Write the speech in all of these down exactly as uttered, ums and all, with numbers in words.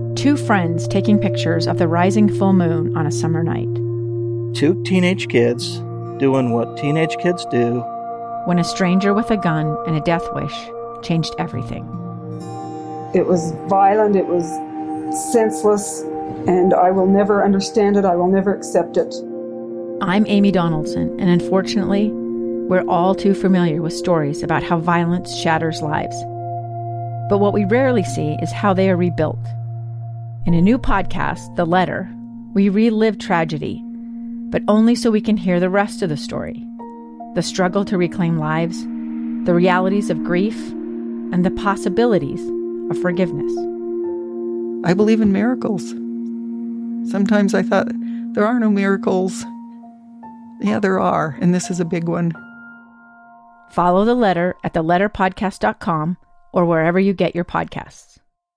Two friends taking pictures of the rising full moon on a summer night. Two teenage kids doing what teenage kids do. When a stranger with a gun and a death wish changed everything. It was violent, it was senseless, and I will never understand it, I will never accept it. I'm Amy Donaldson, and unfortunately, we're all too familiar with stories about how violence shatters lives. But what we rarely see is how they are rebuilt. In a new podcast, The Letter, we relive tragedy, but only so we can hear the rest of the story. The struggle to reclaim lives, the realities of grief, and the possibilities of forgiveness. I believe in miracles. Sometimes I thought, there are no miracles. Yeah, there are, and this is a big one. Follow The Letter at the letter podcast dot com or wherever you get your podcasts.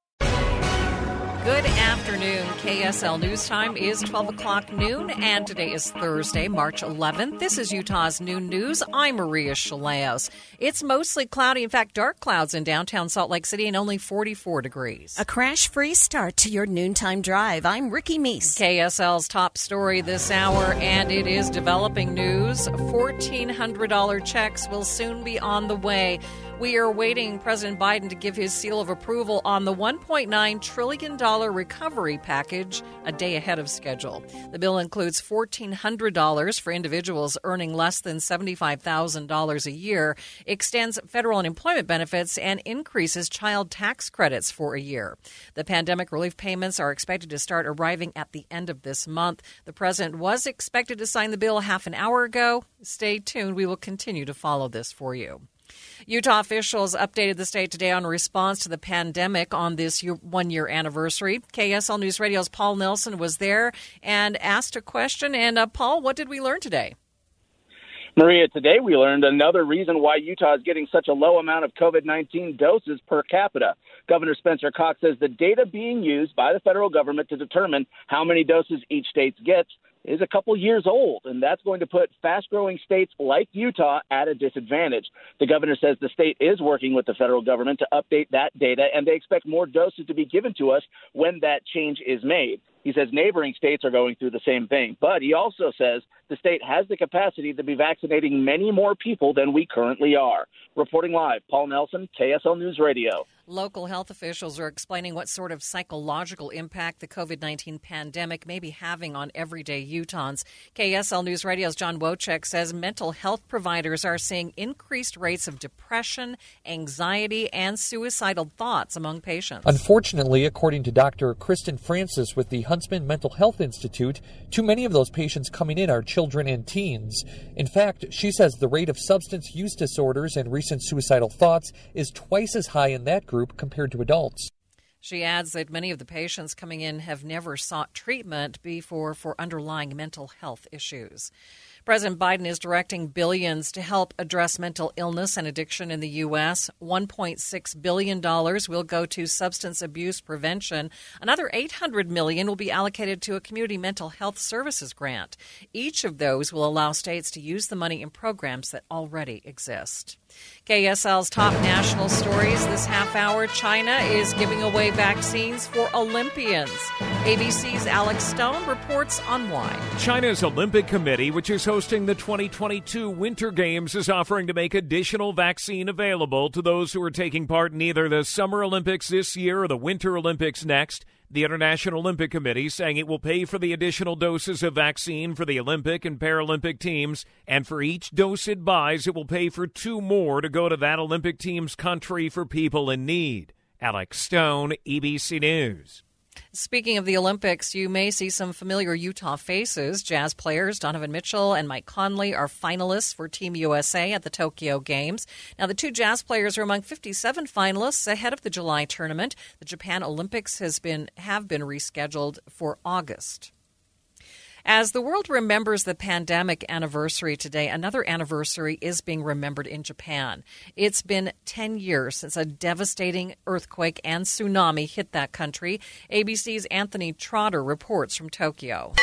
Good afternoon. K S L News Time is twelve o'clock noon, and today is Thursday, March eleventh. This is Utah's Noon News. I'm Maria Chaleos. It's mostly cloudy, in fact, dark clouds in downtown Salt Lake City and only forty-four degrees. A crash-free start to your noontime drive. I'm Ricky Meese. K S L's top story this hour, and it is developing news. fourteen hundred dollars checks will soon be on the way. We are waiting President Biden to give his seal of approval on the one point nine trillion dollars recovery package a day ahead of schedule. The bill includes fourteen hundred dollars for individuals earning less than seventy-five thousand dollars a year, extends federal unemployment benefits, and increases child tax credits for a year. The pandemic relief payments are expected to start arriving at the end of this month. The president was expected to sign the bill half an hour ago. Stay tuned. We will continue to follow this for you. Utah officials updated the state today on response to the pandemic on this one-year anniversary. K S L News Radio's Paul Nelson was there and asked a question. And, uh, Paul, what did we learn today? Maria, today we learned another reason why Utah is getting such a low amount of COVID nineteen doses per capita. Governor Spencer Cox says the data being used by the federal government to determine how many doses each state gets is a couple years old, and that's going to put fast-growing states like Utah at a disadvantage. The governor says the state is working with the federal government to update that data, and they expect more doses to be given to us when that change is made. He says neighboring states are going through the same thing, but he also says the state has the capacity to be vaccinating many more people than we currently are. Reporting live, Paul Nelson, K S L News Radio. Local health officials are explaining what sort of psychological impact the COVID nineteen pandemic may be having on everyday Utahns. K S L News Radio's John Wojcik says mental health providers are seeing increased rates of depression, anxiety, and suicidal thoughts among patients. Unfortunately, according to Doctor Kristen Francis with the Huntsman Mental Health Institute, too many of those patients coming in are children and teens. In fact, she says the rate of substance use disorders and recent suicidal thoughts is twice as high in that group compared to adults. She adds that many of the patients coming in have never sought treatment before for underlying mental health issues. President Biden is directing billions to help address mental illness and addiction in the U S. one point six billion dollars will go to substance abuse prevention. Another eight hundred million dollars will be allocated to a community mental health services grant. Each of those will allow states to use the money in programs that already exist. K S L's top national stories this half hour. China is giving away vaccines for Olympians. A B C's Alex Stone reports on why. China's Olympic Committee, which is hosting the twenty twenty-two Winter Games, is offering to make additional vaccine available to those who are taking part in either the Summer Olympics this year or the Winter Olympics next. The International Olympic Committee saying it will pay for the additional doses of vaccine for the Olympic and Paralympic teams, and for each dose it buys, it will pay for two more to go to that Olympic team's country for people in need. Alex Stone, A B C News. Speaking of the Olympics, you may see some familiar Utah faces. Jazz players Donovan Mitchell and Mike Conley are finalists for Team U S A at the Tokyo Games. Now, the two Jazz players are among fifty-seven finalists ahead of the July tournament. The Japan Olympics has been have been rescheduled for August. As the world remembers the pandemic anniversary today, another anniversary is being remembered in Japan. It's been ten years since a devastating earthquake and tsunami hit that country. A B C's Anthony Trotter reports from Tokyo.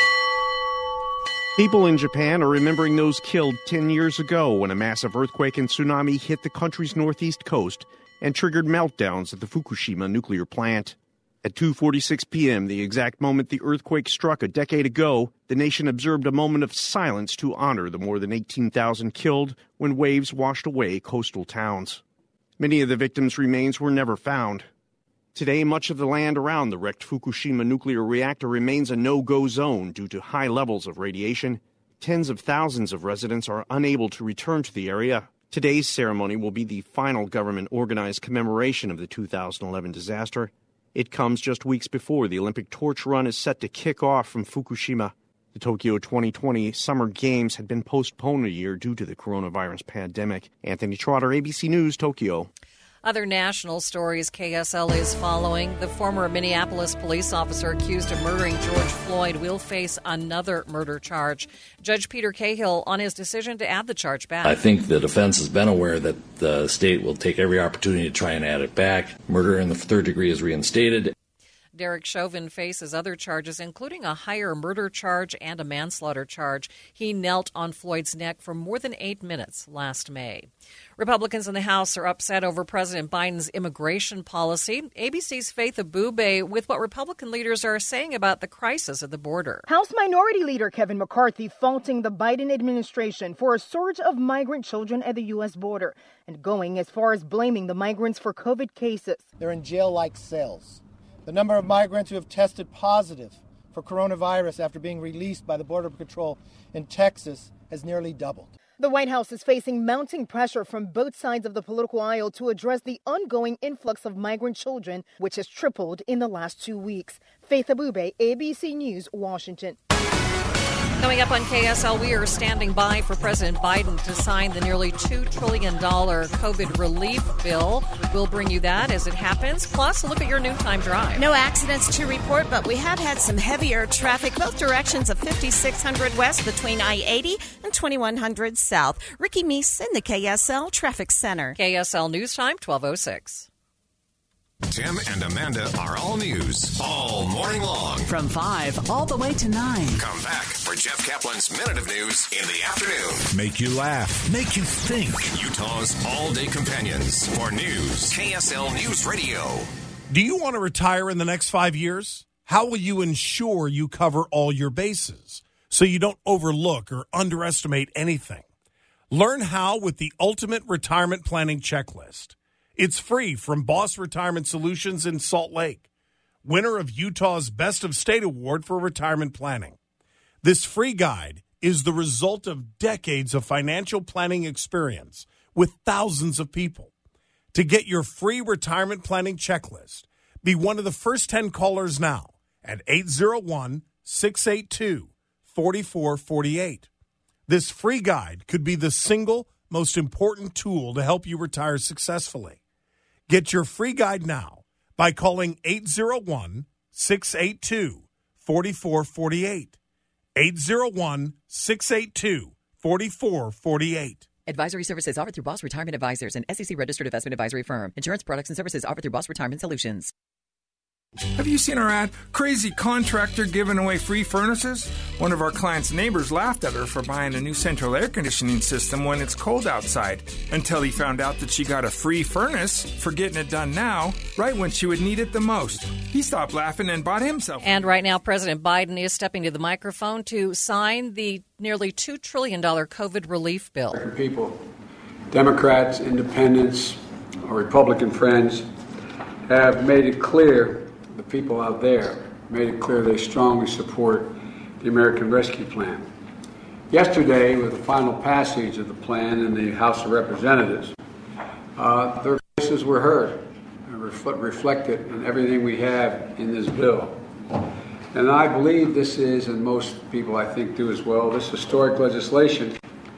People in Japan are remembering those killed ten years ago when a massive earthquake and tsunami hit the country's northeast coast and triggered meltdowns at the Fukushima nuclear plant. At two forty-six p.m., the exact moment the earthquake struck a decade ago, the nation observed a moment of silence to honor the more than eighteen thousand killed when waves washed away coastal towns. Many of the victims' remains were never found. Today, much of the land around the wrecked Fukushima nuclear reactor remains a no-go zone due to high levels of radiation. Tens of thousands of residents are unable to return to the area. Today's ceremony will be the final government-organized commemoration of the two thousand eleven disaster. It comes just weeks before the Olympic torch run is set to kick off from Fukushima. The Tokyo twenty twenty Summer Games had been postponed a year due to the coronavirus pandemic. Anthony Trotter, A B C News, Tokyo. Other national stories K S L is following. The former Minneapolis police officer accused of murdering George Floyd will face another murder charge. Judge Peter Cahill on his decision to add the charge back. I think the defense has been aware that the state will take every opportunity to try and add it back. Murder in the third degree is reinstated. Derek Chauvin faces other charges, including a higher murder charge and a manslaughter charge. He knelt on Floyd's neck for more than eight minutes last May. Republicans in the House are upset over President Biden's immigration policy. A B C's Faith Abube with what Republican leaders are saying about the crisis at the border. House Minority Leader Kevin McCarthy faulting the Biden administration for a surge of migrant children at the U S border and going as far as blaming the migrants for COVID cases. They're in jail-like cells. The number of migrants who have tested positive for coronavirus after being released by the Border Patrol in Texas has nearly doubled. The White House is facing mounting pressure from both sides of the political aisle to address the ongoing influx of migrant children, which has tripled in the last two weeks. Faith Abube, A B C News, Washington. Coming up on K S L, we are standing by for President Biden to sign the nearly two trillion dollars COVID relief bill. We'll bring you that as it happens. Plus, a look at your noontime drive. No accidents to report, but we have had some heavier traffic both directions of fifty-six hundred west between I eighty and twenty-one hundred south. Ricky Meese in the K S L Traffic Center. K S L News Time, twelve oh six. Tim and Amanda are all news all morning long. From five all the way to nine. Come back for Jeff Kaplan's Minute of News in the afternoon. Make you laugh. Make you think. Utah's all-day companions for news. K S L News Radio. Do you want to retire in the next five years? How will you ensure you cover all your bases so you don't overlook or underestimate anything? Learn how with the Ultimate Retirement Planning Checklist. It's free from Boss Retirement Solutions in Salt Lake, winner of Utah's Best of State Award for Retirement Planning. This free guide is the result of decades of financial planning experience with thousands of people. To get your free retirement planning checklist, be one of the first ten callers now at eight zero one, six eight two, four four four eight. This free guide could be the single most important tool to help you retire successfully. Get your free guide now by calling eight zero one, six eight two, four four four eight. eight zero one, six eight two, four four four eight. Advisory services offered through Boss Retirement Advisors, an S E C-registered investment advisory firm. Insurance products and services offered through Boss Retirement Solutions. Have you seen our ad? Crazy contractor giving away free furnaces? One of our clients' neighbors laughed at her for buying a new central air conditioning system when it's cold outside, until he found out that she got a free furnace for getting it done now, right when she would need it the most. He stopped laughing and bought himself. And right now, President Biden is stepping to the microphone to sign the nearly two trillion dollars COVID relief bill. People, Democrats, independents, our Republican friends have made it clear, the people out there made it clear they strongly support the American Rescue Plan. Yesterday, with the final passage of the plan in the House of Representatives, uh, their voices were heard and ref- reflected in everything we have in this bill. And I believe this is, and most people I think do as well, this historic legislation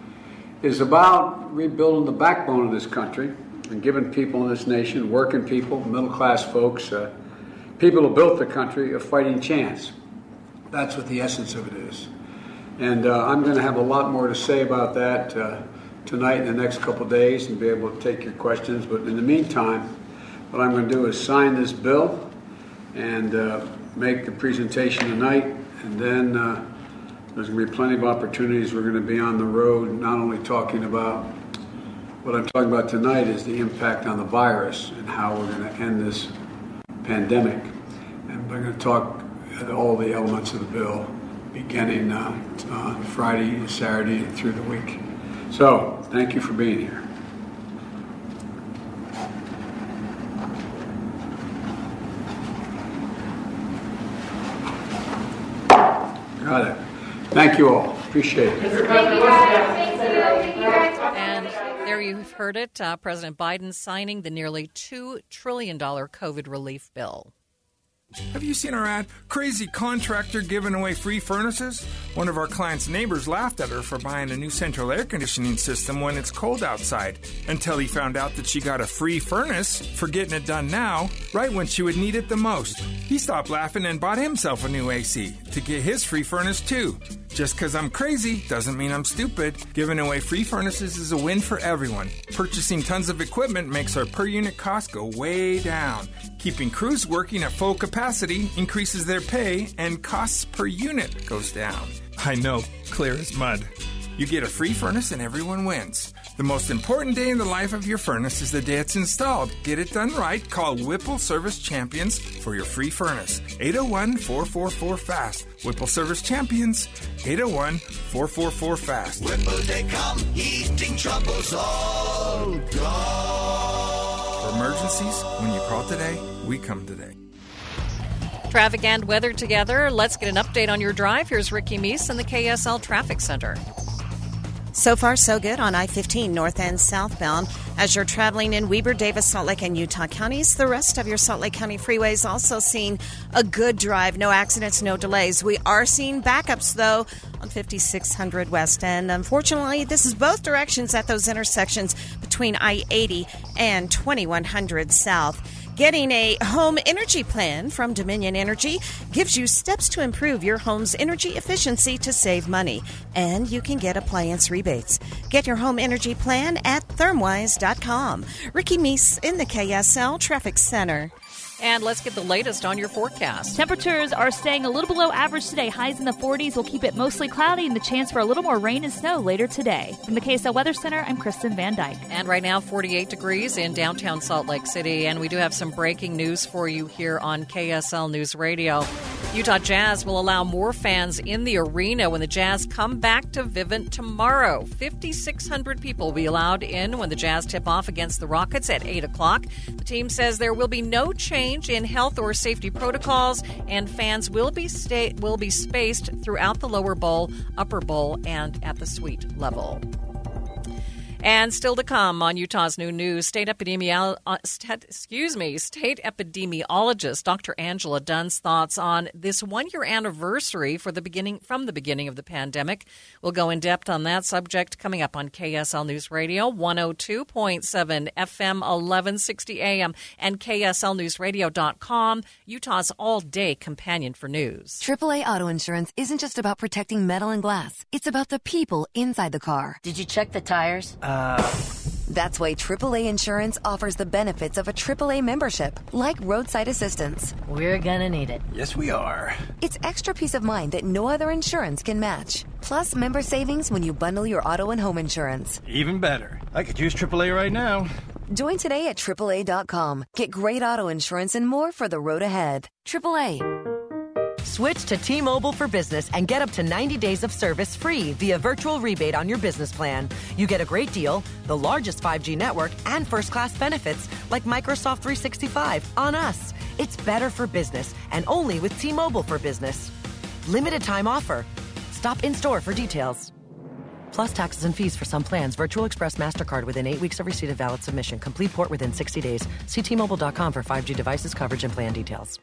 is about rebuilding the backbone of this country and giving people in this nation, working people, middle-class folks, uh, people who built the country, a fighting chance. That's what the essence of it is. And uh, I'm going to have a lot more to say about that uh, tonight and the next couple of days and be able to take your questions. But in the meantime, what I'm going to do is sign this bill and uh, make the presentation tonight. And then uh, there's going to be plenty of opportunities. We're going to be on the road not only talking about what I'm talking about tonight is the impact on the virus and how we're going to end this pandemic. They're going to talk at all the elements of the bill, beginning uh, on Friday, Saturday, and through the week. So, thank you for being here. Got it. Thank you all. Appreciate it. Thank you, guys. Thank you. And there you've heard it. Uh, President Biden signing the nearly two trillion dollars COVID relief bill. Have you seen our ad? Crazy contractor giving away free furnaces? One of our clients' neighbors laughed at her for buying a new central air conditioning system when it's cold outside, until he found out that she got a free furnace for getting it done now, right when she would need it the most. He stopped laughing and bought himself a new A C to get his free furnace too. Just because I'm crazy doesn't mean I'm stupid. Giving away free furnaces is a win for everyone. Purchasing tons of equipment makes our per unit cost go way down. Keeping crews working at full capacity increases their pay, and costs per unit goes down. I know, clear as mud. You get a free furnace and everyone wins. The most important day in the life of your furnace is the day it's installed. Get it done right. Call Whipple Service Champions for your free furnace. eight oh one, four four four, FAST. Whipple Service Champions, eight oh one, four four four, FAST. Whipple, they come, heating troubles all gone. For emergencies, when you call today, we come today. Traffic and weather together. Let's get an update on your drive. Here's Ricky Meese in the K S L Traffic Center. So far, so good on I fifteen north and southbound. As you're traveling in Weber, Davis, Salt Lake, and Utah counties, the rest of your Salt Lake County freeways also seeing a good drive. No accidents, no delays. We are seeing backups, though, on fifty-six hundred west. And unfortunately, this is both directions at those intersections between I eighty and twenty-one hundred south. Getting a home energy plan from Dominion Energy gives you steps to improve your home's energy efficiency to save money. And you can get appliance rebates. Get your home energy plan at thermwise dot com. Ricky Meese in the K S L Traffic Center. And let's get the latest on your forecast. Temperatures are staying a little below average today. Highs in the forties will keep it mostly cloudy and the chance for a little more rain and snow later today. From the K S L Weather Center, I'm Kristen Van Dyke. And right now, forty-eight degrees in downtown Salt Lake City. And we do have some breaking news for you here on K S L News Radio. Utah Jazz will allow more fans in the arena when the Jazz come back to Vivint tomorrow. fifty-six hundred people will be allowed in when the Jazz tip off against the Rockets at eight o'clock. The team says there will be no change in health or safety protocols, and fans will be sta- will be spaced throughout the lower bowl, upper bowl, and at the suite level. And still to come on Utah's new news, state epidemiolo- uh, st- excuse me, state epidemiologist Doctor Angela Dunn's thoughts on this one-year anniversary for the beginning from the beginning of the pandemic. We'll go in depth on that subject coming up on K S L News Radio, one oh two point seven F M, eleven sixty A M, and K S L news radio dot com, Utah's all-day companion for news. triple A Auto Insurance isn't just about protecting metal and glass. It's about the people inside the car. Did you check the tires? Uh... That's why triple A Insurance offers the benefits of a triple A membership, like roadside assistance. We're gonna need it. Yes, we are. It's extra peace of mind that no other insurance can match. Plus, member savings when you bundle your auto and home insurance. Even better. I could use triple A right now. Join today at triple A dot com. Get great auto insurance and more for the road ahead. triple A. Switch to T-Mobile for Business and get up to ninety days of service free via virtual rebate on your business plan. You get a great deal, the largest five G network, and first-class benefits like Microsoft three sixty-five on us. It's better for business and only with T-Mobile for Business. Limited time offer. Stop in-store for details. Plus taxes and fees for some plans. Virtual Express MasterCard within eight weeks of receipt of valid submission. Complete port within sixty days. See T Mobile dot com for five G devices, coverage, and plan details.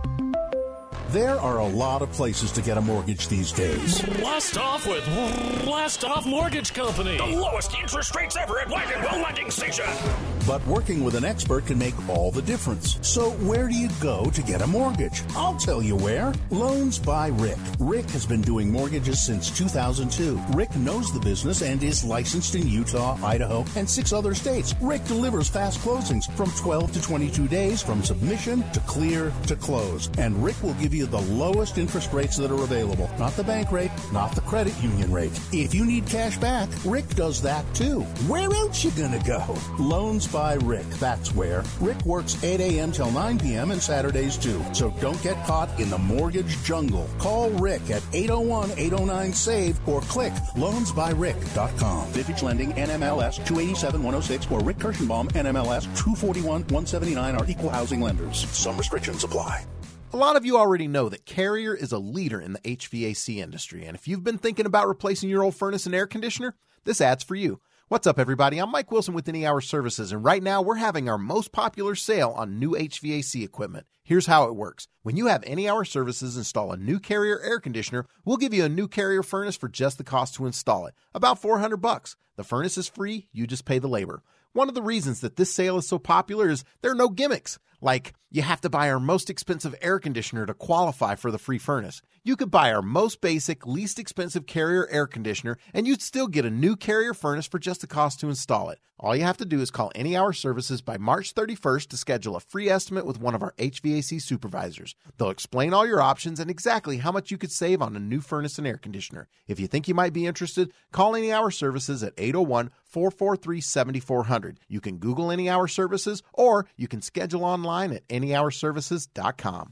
There are a lot of places to get a mortgage these days. Blast off with Blast Off Mortgage Company. The lowest interest rates ever at Wagonville Lending Station. But working with an expert can make all the difference. So where do you go to get a mortgage? I'll tell you where. Loans by Rick. Rick has been doing mortgages since two thousand two. Rick knows the business and is licensed in Utah, Idaho, and six other states. Rick delivers fast closings from twelve to twenty-two days from submission to clear to close. And Rick will give you you the lowest interest rates that are available. Not the bank rate, not the credit union rate. If you need cash back, Rick does that too. Where else you gonna go? Loans by Rick, that's where. Rick works eight a.m. till nine p.m. and Saturdays too. So don't get caught in the mortgage jungle. Call Rick at eight oh one, eight oh nine, SAVE or click loans by rick dot com. Vintage Lending, N M L S two eighty-seven one oh six or Rick Kirschenbaum, N M L S two forty-one one seventy-nine are equal housing lenders. Some restrictions apply. A lot of you already know that Carrier is a leader in the H V A C industry, and if you've been thinking about replacing your old furnace and air conditioner, this ad's for you. What's up, everybody? I'm Mike Wilson with Any Hour Services, and right now we're having our most popular sale on new H V A C equipment. Here's how it works. When you have Any Hour Services install a new Carrier air conditioner, we'll give you a new Carrier furnace for just the cost to install it, about four hundred bucks. The furnace is free, you just pay the labor. One of the reasons that this sale is so popular is there are no gimmicks. Like, you have to buy our most expensive air conditioner to qualify for the free furnace. You could buy our most basic, least expensive Carrier air conditioner, and you'd still get a new Carrier furnace for just the cost to install it. All you have to do is call Any Hour Services by March thirty-first to schedule a free estimate with one of our H V A C supervisors. They'll explain all your options and exactly how much you could save on a new furnace and air conditioner. If you think you might be interested, call Any Hour Services at eight oh one, four four three, seven four zero zero. You can Google Any Hour Services, or you can schedule online at any hour services dot com.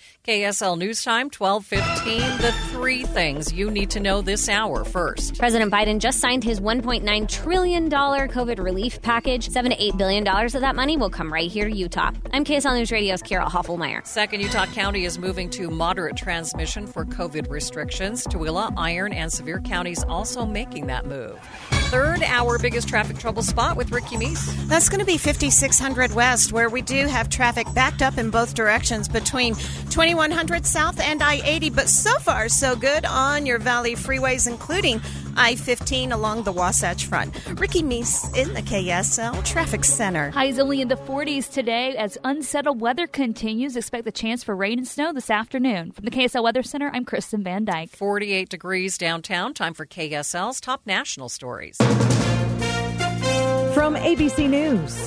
K S L News Time, twelve fifteen. The three things you need to know this hour. First, President Biden just signed his one point nine trillion dollars COVID relief package. seven to eight billion dollars of that money will come right here to Utah. I'm K S L News Radio's Carol Hoffelmeyer. Second, Utah County is moving to moderate transmission for COVID restrictions. Tooele, Iron, and Sevier counties also making that move. Third, our biggest traffic trouble spot with Ricky Meese. That's going to be fifty-six hundred West, where we do have traffic backed up in both directions between twenty-one hundred South and I eighty, but so far so good on your Valley freeways, including I fifteen along the Wasatch Front. Ricky Meese in the K S L Traffic Center. Highs only in the forties today as unsettled weather continues. Expect the chance for rain and snow this afternoon. From the K S L Weather Center, I'm Kristen Van Dyke. forty-eight degrees downtown. Time for K S L's top national stories. From A B C News,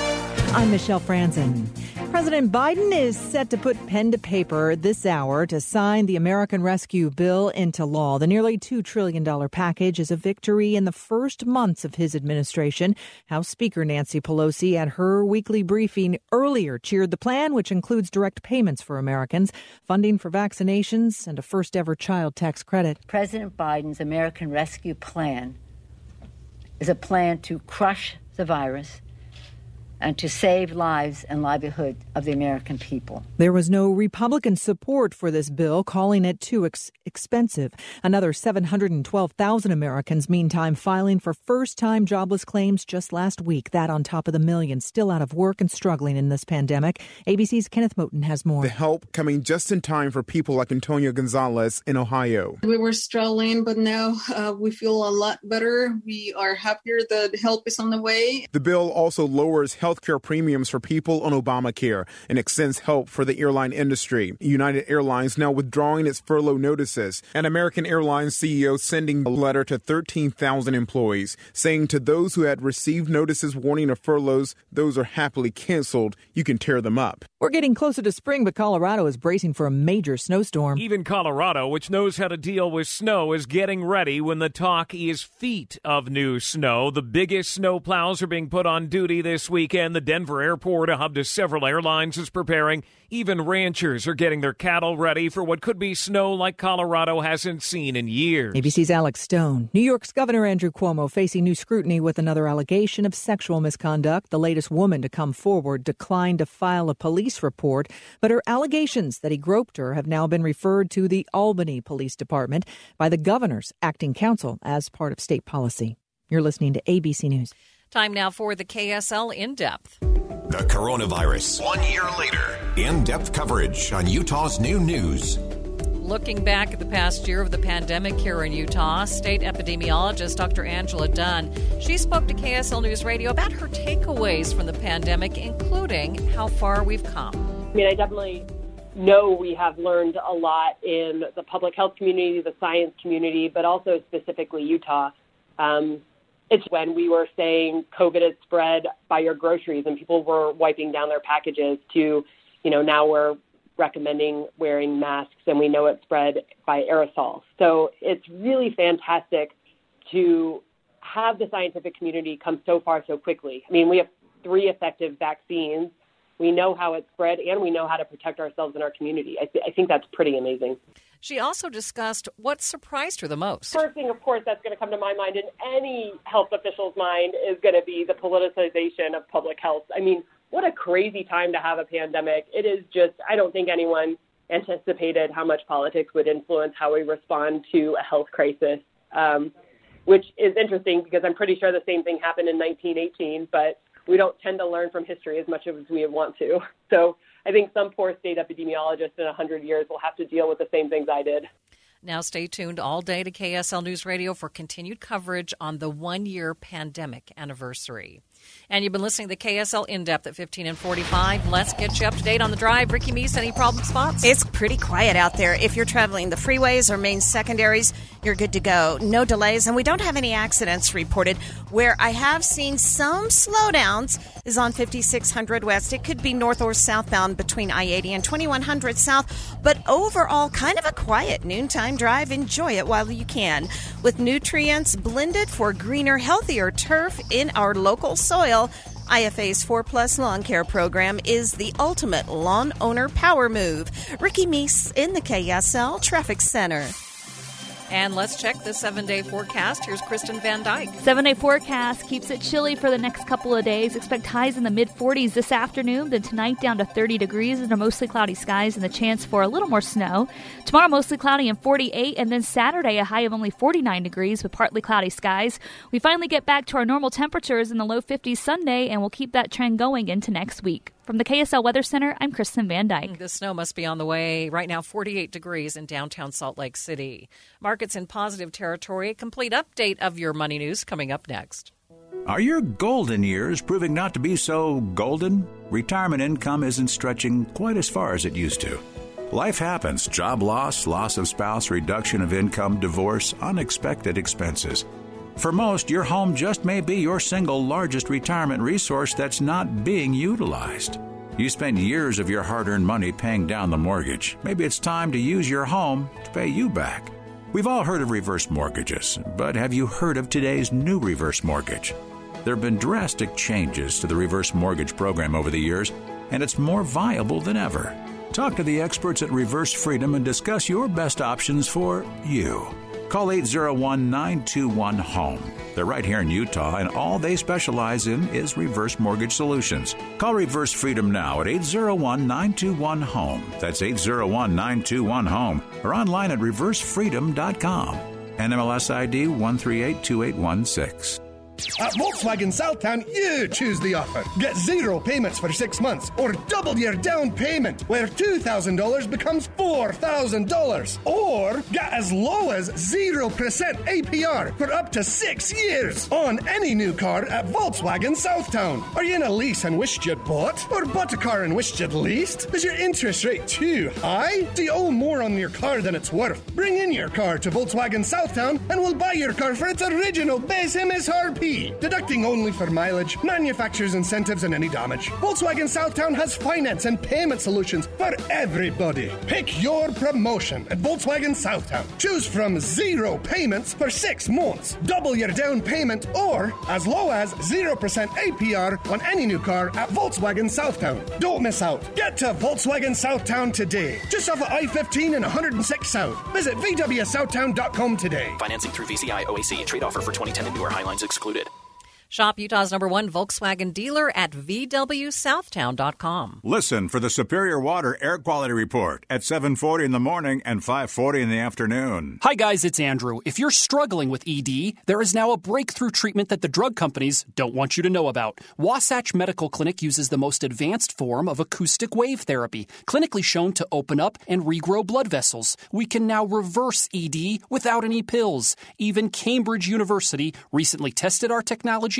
I'm Michelle Franzen. President Biden is set to put pen to paper this hour to sign the American Rescue Bill into law. The nearly two trillion dollars package is a victory in the first months of his administration. House Speaker Nancy Pelosi at her weekly briefing earlier cheered the plan, which includes direct payments for Americans, funding for vaccinations, and a first-ever child tax credit. President Biden's American Rescue Plan is a plan to crush the virus and to save lives and livelihood of the American people. There was no Republican support for this bill, calling it too ex- expensive. Another seven hundred twelve thousand Americans, meantime, filing for first-time jobless claims just last week. That on top of the millions still out of work and struggling in this pandemic. A B C's Kenneth Moten has more. The help coming just in time for people like Antonio Gonzalez in Ohio. We were struggling, but now uh, we feel a lot better. We are happier that help is on the way. The bill also lowers health healthcare premiums for people on Obamacare and extends help for the airline industry. United Airlines now withdrawing its furlough notices, and American Airlines C E O sending a letter to thirteen thousand employees saying to those who had received notices warning of furloughs, those are happily canceled. You can tear them up. We're getting closer to spring, but Colorado is bracing for a major snowstorm. Even Colorado, which knows how to deal with snow, is getting ready when the talk is feet of new snow. The biggest snow plows are being put on duty this weekend. The Denver airport, a hub to several airlines, is preparing. Even ranchers are getting their cattle ready for what could be snow like Colorado hasn't seen in years. A B C's Alex Stone. New York's Governor Andrew Cuomo facing new scrutiny with another allegation of sexual misconduct. The latest woman to come forward declined to file a police report, but her allegations that he groped her have now been referred to the Albany Police Department by the governor's acting counsel as part of state policy. You're listening to A B C News. Time now for the K S L In-Depth. The coronavirus. One year later. In-depth coverage on Utah's new news. Looking back at the past year of the pandemic here in Utah, state epidemiologist Doctor Angela Dunn, she spoke to K S L News Radio about her takeaways from the pandemic, including how far we've come. I mean, I definitely know we have learned a lot in the public health community, the science community, but also specifically Utah. Um, It's when we were saying COVID had spread by your groceries and people were wiping down their packages to, you know, now we're recommending wearing masks, and we know it's spread by aerosols. So it's really fantastic to have the scientific community come so far so quickly. I mean, we have three effective vaccines. We know how it's spread, and we know how to protect ourselves in our community. I, th- I think that's pretty amazing. She also discussed what surprised her the most. First thing, of course, that's going to come to my mind, in any health official's mind, is going to be the politicization of public health. I mean, what a crazy time to have a pandemic. It is just, I don't think anyone anticipated how much politics would influence how we respond to a health crisis, um, which is interesting because I'm pretty sure the same thing happened in nineteen eighteen, but we don't tend to learn from history as much as we want to. So I think some poor state epidemiologist in one hundred years will have to deal with the same things I did. Now stay tuned all day to K S L News Radio for continued coverage on the one-year pandemic anniversary. And you've been listening to K S L In-Depth at fifteen and forty-five. Let's get you up to date on the drive. Ricky Meese, any problem spots? It's pretty quiet out there. If you're traveling the freeways or main secondaries, you're good to go. No delays, and we don't have any accidents reported. Where I have seen some slowdowns is on fifty-six hundred West. It could be north or southbound between I eighty and twenty-one hundred South, but overall kind of a quiet noontime drive. Enjoy it while you can. With nutrients blended for greener, healthier turf in our local soil, I F A's four plus Lawn Care program is the ultimate lawn owner power move. Ricky Meese in the K S L Traffic Center. And let's check the seven-day forecast. Here's Kristen Van Dyke. Seven-day forecast keeps it chilly for the next couple of days. Expect highs in the mid-forties this afternoon, then tonight down to thirty degrees under mostly cloudy skies and the chance for a little more snow. Tomorrow mostly cloudy and forty-eight, and then Saturday a high of only forty-nine degrees with partly cloudy skies. We finally get back to our normal temperatures in the low fifties Sunday, and we'll keep that trend going into next week. From the K S L Weather Center, I'm Kristen Van Dyke. The snow must be on the way. Right now, forty-eight degrees in downtown Salt Lake City. Markets in positive territory. A complete update of your money news coming up next. Are your golden years proving not to be so golden? Retirement income isn't stretching quite as far as it used to. Life happens. Job loss, loss of spouse, reduction of income, divorce, unexpected expenses. For most, your home just may be your single largest retirement resource that's not being utilized. You spent years of your hard-earned money paying down the mortgage. Maybe it's time to use your home to pay you back. We've all heard of reverse mortgages, but have you heard of today's new reverse mortgage? There have been drastic changes to the reverse mortgage program over the years, and it's more viable than ever. Talk to the experts at Reverse Freedom and discuss your best options for you. Call eight zero one, nine two one, HOME. They're right here in Utah, and all they specialize in is reverse mortgage solutions. Call Reverse Freedom now at eight zero one, nine two one, HOME. That's eight zero one, nine two one, HOME. Or online at reverse freedom dot com. N M L S I D one three eight two eight one six. At Volkswagen Southtown, you choose the offer. Get zero payments for six months or double your down payment, where two thousand dollars becomes four thousand dollars. Or get as low as zero percent A P R for up to six years on any new car at Volkswagen Southtown. Are you in a lease and wished you'd bought? Or bought a car and wished you'd leased? Is your interest rate too high? Do you owe more on your car than it's worth? Bring in your car to Volkswagen Southtown and we'll buy your car for its original base M S R P. Deducting only for mileage, manufacturer's incentives, and any damage. Volkswagen Southtown has finance and payment solutions for everybody. Pick your promotion at Volkswagen Southtown. Choose from zero payments for six months, double your down payment, or as low as zero percent A P R on any new car at Volkswagen Southtown. Don't miss out. Get to Volkswagen Southtown today. Just off of I fifteen and one hundred six South. Visit v w southtown dot com today. Financing through V C I O A C. Trade offer for twenty ten and newer Highlines excluded. Shop Utah's number one Volkswagen dealer at v w southtown dot com. Listen for the Superior Water Air Quality Report at seven forty in the morning and five forty in the afternoon. Hi guys, it's Andrew. If you're struggling with E D, there is now a breakthrough treatment that the drug companies don't want you to know about. Wasatch Medical Clinic uses the most advanced form of acoustic wave therapy, clinically shown to open up and regrow blood vessels. We can now reverse E D without any pills. Even Cambridge University recently tested our technology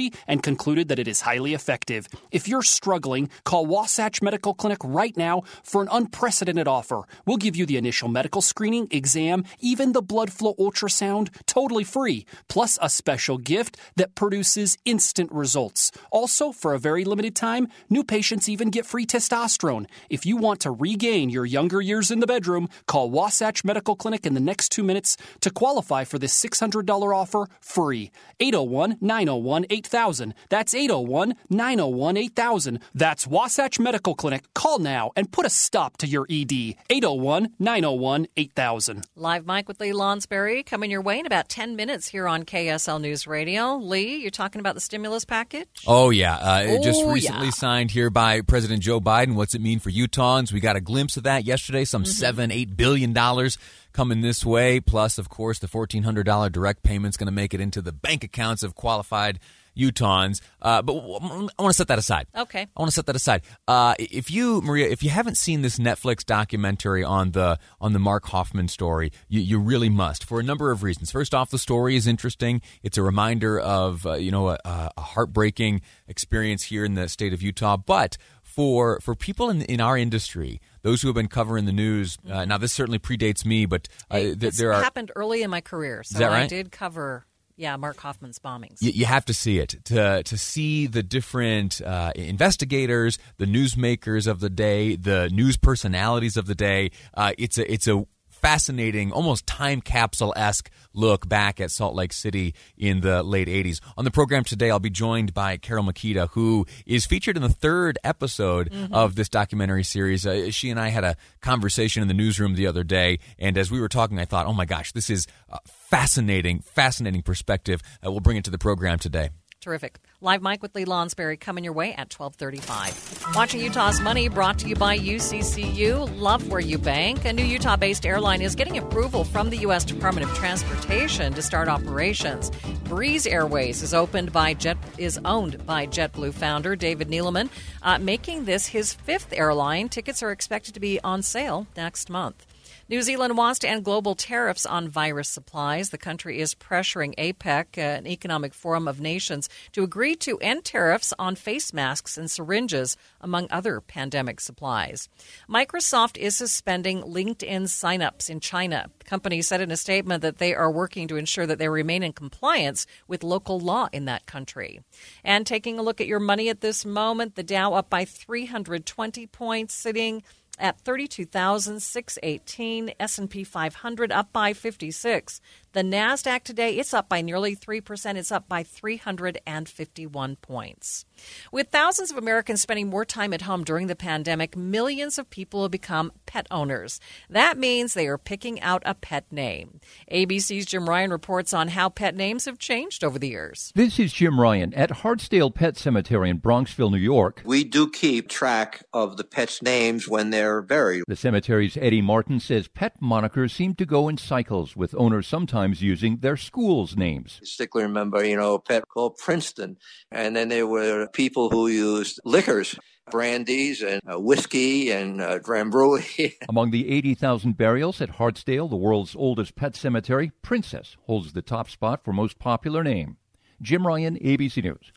study and concluded that it is highly effective. If you're struggling, call Wasatch Medical Clinic right now for an unprecedented offer. We'll give you the initial medical screening, exam, even the blood flow ultrasound, totally free, plus a special gift that produces instant results. Also, for a very limited time, new patients even get free testosterone. If you want to regain your younger years in the bedroom, call Wasatch Medical Clinic in the next two minutes to qualify for this six hundred dollars offer free. eight oh one, nine oh one, eight thousand. That's eight oh one, nine oh one, eight thousand. That's Wasatch Medical Clinic. Call now and put a stop to your E D. eight oh one, nine oh one, eight thousand. Live Mike with Lee Lonsberry coming your way in about ten minutes here on K S L News Radio. Lee, you're talking about the stimulus package? Oh, yeah. Uh, it oh, just recently yeah. signed here by President Joe Biden. What's it mean for Utahns? We got a glimpse of that yesterday, some mm-hmm. seven, eight billion dollars coming this way. Plus, of course, the fourteen hundred dollars direct payment's going to make it into the bank accounts of qualified Utahns. Uh, but I want to set that aside. Okay. I want to set that aside. Uh, if you, Maria, if you haven't seen this Netflix documentary on the on the Mark Hoffman story, you, you really must, for a number of reasons. First off, the story is interesting. It's a reminder of uh, you know a, a heartbreaking experience here in the state of Utah. But for for people in in our industry, those who have been covering the news, uh, now this certainly predates me, but uh, hey, th- this there are happened early in my career, so Is that right? I did cover. Yeah, Mark Hoffman's bombings. You, you have to see it to to see the different uh, investigators, the newsmakers of the day, the news personalities of the day. Uh, it's a it's a fascinating, almost time capsule-esque look back at Salt Lake City in the late eighties. On the program today, I'll be joined by Carol Makita, who is featured in the third episode mm-hmm. of this documentary series. Uh, she and I had a conversation in the newsroom the other day, and as we were talking, I thought, oh my gosh, this is a fascinating, fascinating perspective. Uh, we'll bring it to the program today. Terrific. Live Mike with Lee Lonsberry coming your way at twelve thirty-five. Watching Utah's Money brought to you by U C C U. Love where you bank. A new Utah-based airline is getting approval from the U S Department of Transportation to start operations. Breeze Airways is opened by Jet is owned by JetBlue founder David Neeleman, uh, making this his fifth airline. Tickets are expected to be on sale next month. New Zealand wants to end global tariffs on virus supplies. The country is pressuring APEC, an economic forum of nations, to agree to end tariffs on face masks and syringes, among other pandemic supplies. Microsoft is suspending LinkedIn signups in China. The company said in a statement that they are working to ensure that they remain in compliance with local law in that country. And taking a look at your money at this moment, the Dow up by three hundred twenty points, sitting at thirty-two thousand six hundred eighteen, S and P five hundred up by fifty-six. The NASDAQ today, it's up by nearly three percent. It's up by three hundred fifty-one points. With thousands of Americans spending more time at home during the pandemic, millions of people have become pet owners. That means they are picking out a pet name. A B C's Jim Ryan reports on how pet names have changed over the years. This is Jim Ryan at Hartsdale Pet Cemetery in Bronxville, New York. We do keep track of the pets' names when they're buried. The cemetery's Eddie Martin says pet monikers seem to go in cycles, with owners sometimes using their school's names. I distinctly remember, you know, a pet called Princeton, and then there were people who used liquors, brandies and uh, whiskey and uh, Drambuie. Among the eighty thousand burials at Hartsdale, the world's oldest pet cemetery, Princess holds the top spot for most popular name. Jim Ryan, A B C News.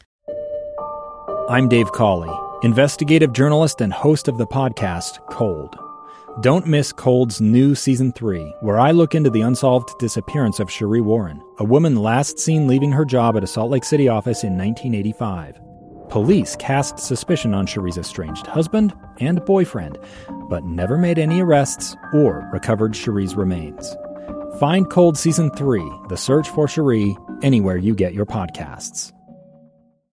I'm Dave Cawley, investigative journalist and host of the podcast Cold. Don't miss Cold's new Season three, where I look into the unsolved disappearance of Cherie Warren, a woman last seen leaving her job at a Salt Lake City office in nineteen eighty-five. Police cast suspicion on Cherie's estranged husband and boyfriend, but never made any arrests or recovered Cherie's remains. Find Cold Season three, The Search for Cherie, anywhere you get your podcasts.